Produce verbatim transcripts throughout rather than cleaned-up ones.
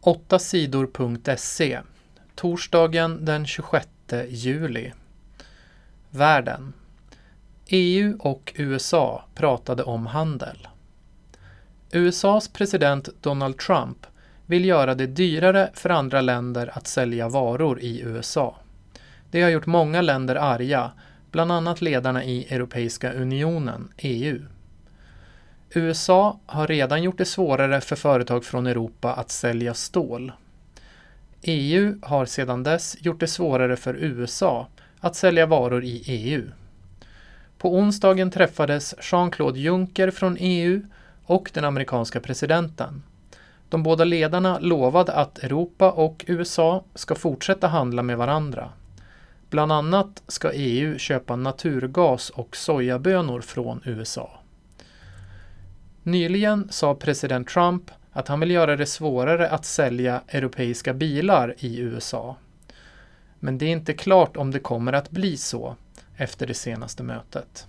åtta sidor punkt se. Torsdagen den tjugosjätte juli. Världen. E U och U S A pratade om handel. U S A:s president Donald Trump vill göra det dyrare för andra länder att sälja varor i U S A. Det har gjort många länder arga, bland annat ledarna i Europeiska unionen, E U. U S A har redan gjort det svårare för företag från Europa att sälja stål. E U har sedan dess gjort det svårare för U S A att sälja varor i E U. På onsdagen träffades Jean-Claude Juncker från E U och den amerikanska presidenten. De båda ledarna lovade att Europa och U S A ska fortsätta handla med varandra. Bland annat ska E U köpa naturgas och sojabönor från U S A. Nyligen sa president Trump att han vill göra det svårare att sälja europeiska bilar i U S A. Men det är inte klart om det kommer att bli så efter det senaste mötet.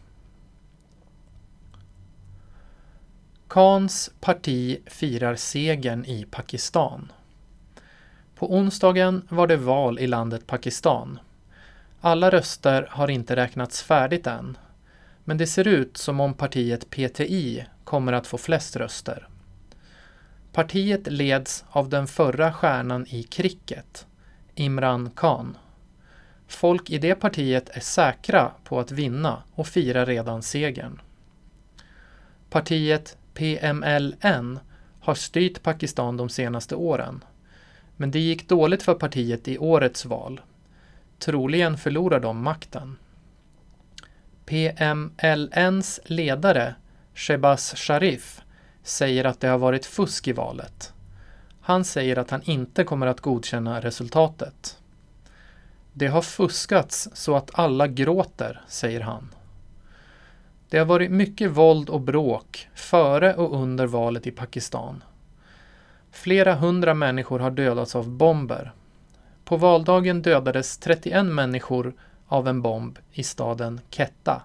Khans parti firar segern i Pakistan. På onsdagen var det val i landet Pakistan. Alla röster har inte räknats färdigt än, men det ser ut som om partiet P T I kommer att få flest röster. Partiet leds av den förra stjärnan i cricket, Imran Khan. Folk i det partiet är säkra på att vinna och firar redan segern. Partiet P M L N har styrt Pakistan de senaste åren, men det gick dåligt för partiet i årets val. Troligen förlorar de makten. P M L N:s ledare, Shehbaz Sharif, säger att det har varit fusk i valet. Han säger att han inte kommer att godkänna resultatet. Det har fuskats så att alla gråter, säger han. Det har varit mycket våld och bråk före och under valet i Pakistan. Flera hundra människor har dödats av bomber. På valdagen dödades trettioen människor av en bomb i staden Quetta.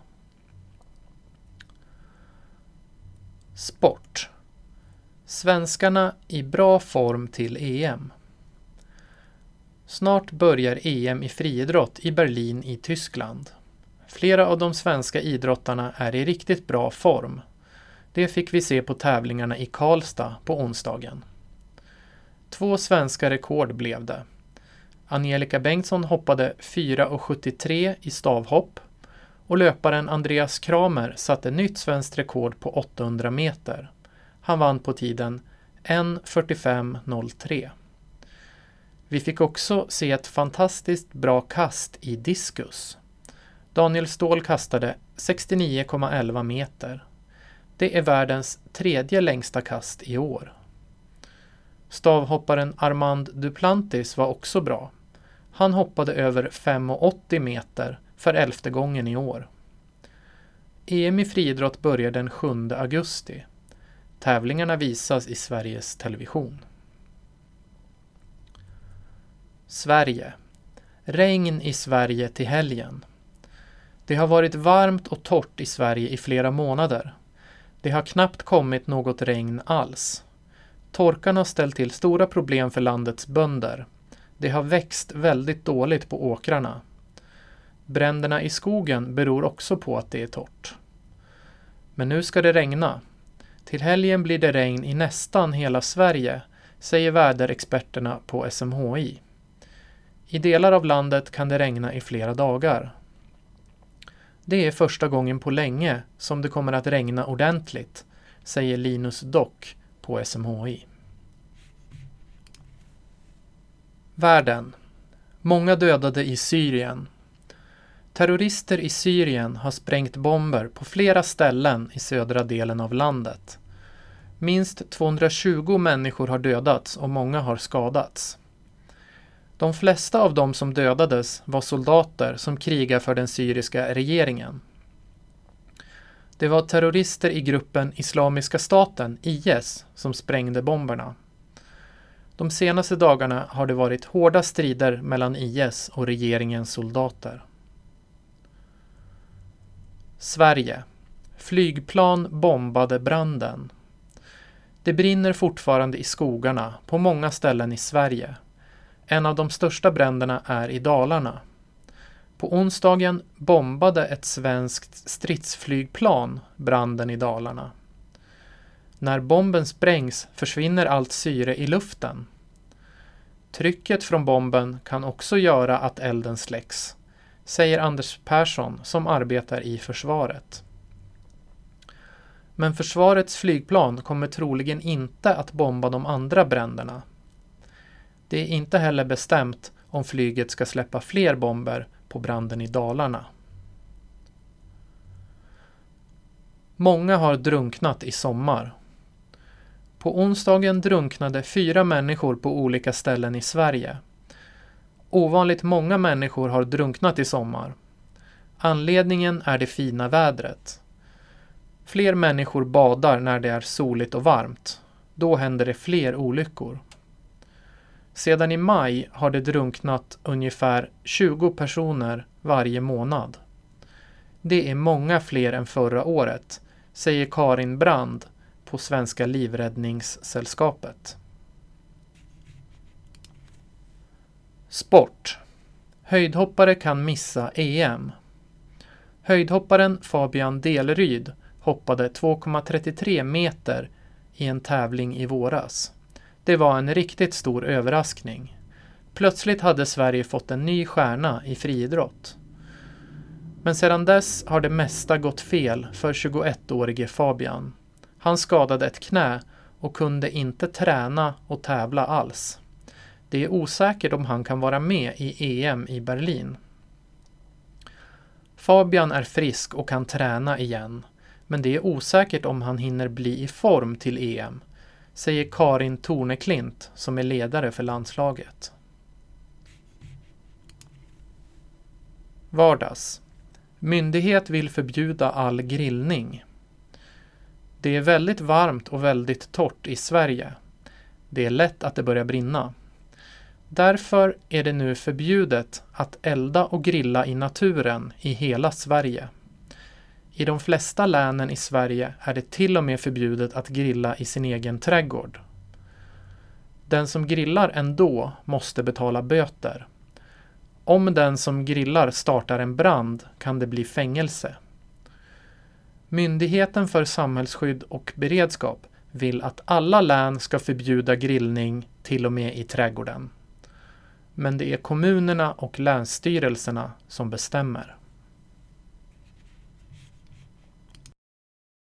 Sport. Svenskarna i bra form till E M. Snart börjar E M i friidrott i Berlin i Tyskland. Flera av de svenska idrottarna är i riktigt bra form. Det fick vi se på tävlingarna i Karlstad på onsdagen. Två svenska rekord blev det. Angelica Bengtsson hoppade fyra komma sjuttiotre i stavhopp och löparen Andreas Kramer satte nytt svenskt rekord på åttahundra meter. Han vann på tiden en fyrtiofem noll tre. Vi fick också se ett fantastiskt bra kast i diskus. Daniel Ståhl kastade sextionio komma elva meter. Det är världens tredje längsta kast i år. Stavhopparen Armand Duplantis var också bra. Han hoppade över fem komma åttio meter för elfte gången i år. E M i friidrott börjar den sjunde augusti. Tävlingarna visas i Sveriges Television. Sverige. Regn i Sverige till helgen. Det har varit varmt och torrt i Sverige i flera månader. Det har knappt kommit något regn alls. Torkan har ställt till stora problem för landets bönder. Det har växt väldigt dåligt på åkrarna. Bränderna i skogen beror också på att det är torrt. Men nu ska det regna. Till helgen blir det regn i nästan hela Sverige, säger väderexperterna på S M H I. I delar av landet kan det regna i flera dagar. Det är första gången på länge som det kommer att regna ordentligt, säger Linus Dock på S M H I. Världen. Många dödade i Syrien. Terrorister i Syrien har sprängt bomber på flera ställen i södra delen av landet. Minst tvåhundratjugo människor har dödats och många har skadats. De flesta av dem som dödades var soldater som krigar för den syriska regeringen. Det var terrorister i gruppen Islamiska staten, I S, som sprängde bomberna. De senaste dagarna har det varit hårda strider mellan I S och regeringens soldater. Sverige. Flygplan bombade branden. Det brinner fortfarande i skogarna på många ställen i Sverige. En av de största bränderna är i Dalarna. På onsdagen bombade ett svenskt stridsflygplan branden i Dalarna. När bomben sprängs försvinner allt syre i luften. Trycket från bomben kan också göra att elden släcks, säger Anders Persson som arbetar i försvaret. Men försvarets flygplan kommer troligen inte att bomba de andra bränderna. Det är inte heller bestämt om flyget ska släppa fler bomber på branden i Dalarna. Många har drunknat i sommar. På onsdagen drunknade fyra människor på olika ställen i Sverige. Ovanligt många människor har drunknat i sommar. Anledningen är det fina vädret. Fler människor badar när det är soligt och varmt. Då händer det fler olyckor. Sedan i maj har det drunknat ungefär tjugo personer varje månad. Det är många fler än förra året, säger Karin Brand på Svenska livräddningssällskapet. Sport. Höjdhoppare kan missa E M. Höjdhopparen Fabian Delryd hoppade två komma trettiotre meter i en tävling i våras. Det var en riktigt stor överraskning. Plötsligt hade Sverige fått en ny stjärna i friidrott. Men sedan dess har det mesta gått fel för tjugoettårige Fabian. Han skadade ett knä och kunde inte träna och tävla alls. Det är osäkert om han kan vara med i E M i Berlin. Fabian är frisk och kan träna igen, men det är osäkert om han hinner bli i form till E M, säger Karin Torneklint som är ledare för landslaget. Vardags. Myndighet vill förbjuda all grillning. Det är väldigt varmt och väldigt torrt i Sverige. Det är lätt att det börjar brinna. Därför är det nu förbjudet att elda och grilla i naturen i hela Sverige. I de flesta länen i Sverige är det till och med förbjudet att grilla i sin egen trädgård. Den som grillar ändå måste betala böter. Om den som grillar startar en brand kan det bli fängelse. Myndigheten för samhällsskydd och beredskap vill att alla län ska förbjuda grillning till och med i trädgården. Men det är kommunerna och länsstyrelserna som bestämmer.